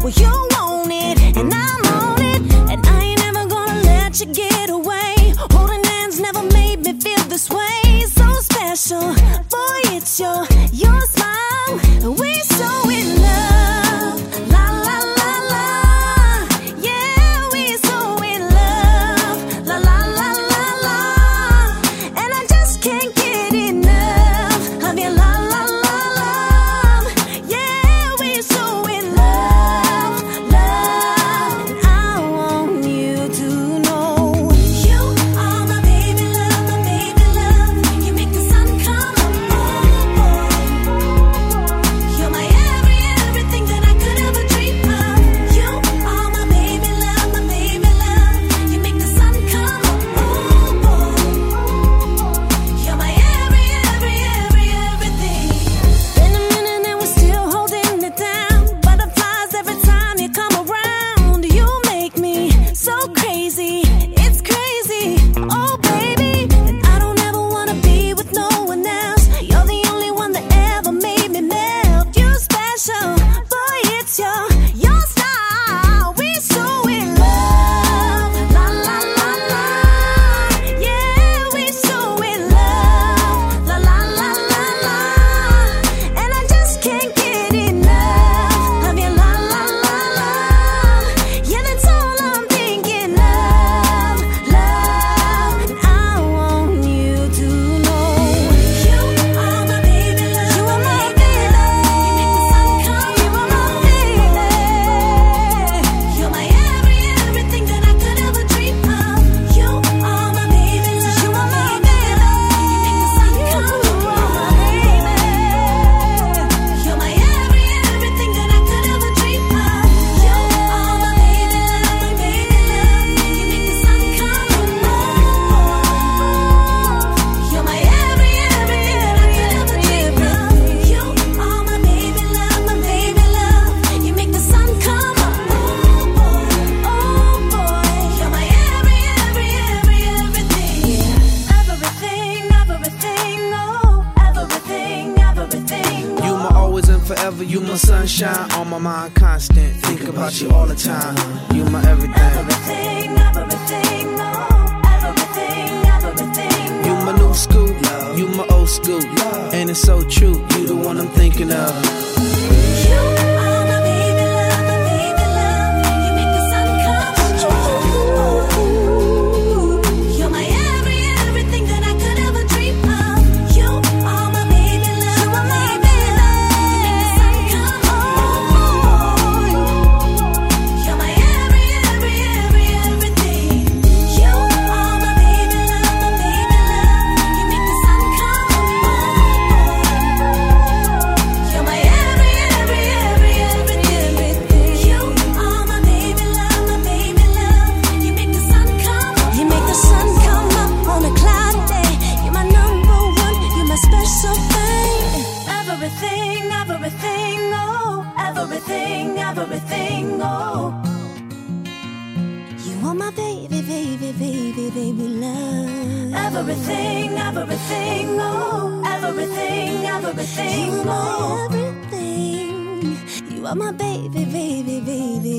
Well, you want it, and I'm on it, and I ain't never gonna let you get away. Holding hands never made me feel this way. So special, boy, it's your smile, and we so in love. La la la la, yeah, we so in love. La la la la la, and I just can't get enough of your la la la love. Yeah, we so in love, love. And I want you to know you are my baby love, my baby love. You make the sun come up, oh boy. You're my everything that I could ever dream of. You are my baby love, my baby love. You make the sun come up, oh boy. You're my everything. Been a minute and we're still holding it down. Butterflies every time you come around. You make me so crazy, it's crazy, oh baby. And I don't ever wanna be with no one else. You're the only one that ever made me melt. You're special, boy, it's your style. We so in love, la la la la, yeah, we so in love, la la la la la. And I just can't get enough of your la la la la. Yeah, that's all I'm thinking of, love. And I want you to know you are my baby love, you are my baby love. You make the sun come, you are my baby. You're my everything that I could ever dream of. You are my baby love, you are my baby love. You make the sun come, you are my baby. You're my everything that I could ever dream of. You are my baby love, my baby love. You make the sun come, oh. You're my everything that I could ever dream of. You are my baby love, my baby love. You make the sun come up, oh boy, oh boy. You're my everything. Everything, oh, everything. You my always and forever, you my sunshine, on my mind constant, think about you all the time. You my everything. Everything, oh, everything. You my new school, you my old school, and it's so true, you the one I'm thinking of. You are my baby love, my baby love. You make the sun come up. You're my everything that I could ever dream of. You are my baby love, you are my baby love. You make the sun come up. You're my everything. You are my baby love, my baby love. You make the sun come up. You're my everything. You are my baby love, my baby love. You make the sun come up. You make the sun come up on a cloudy day. You're my number one, you're my special thing. Everything, oh, everything, oh. You are my baby love. Everything, oh, everything, You are my oh. everything. You are my baby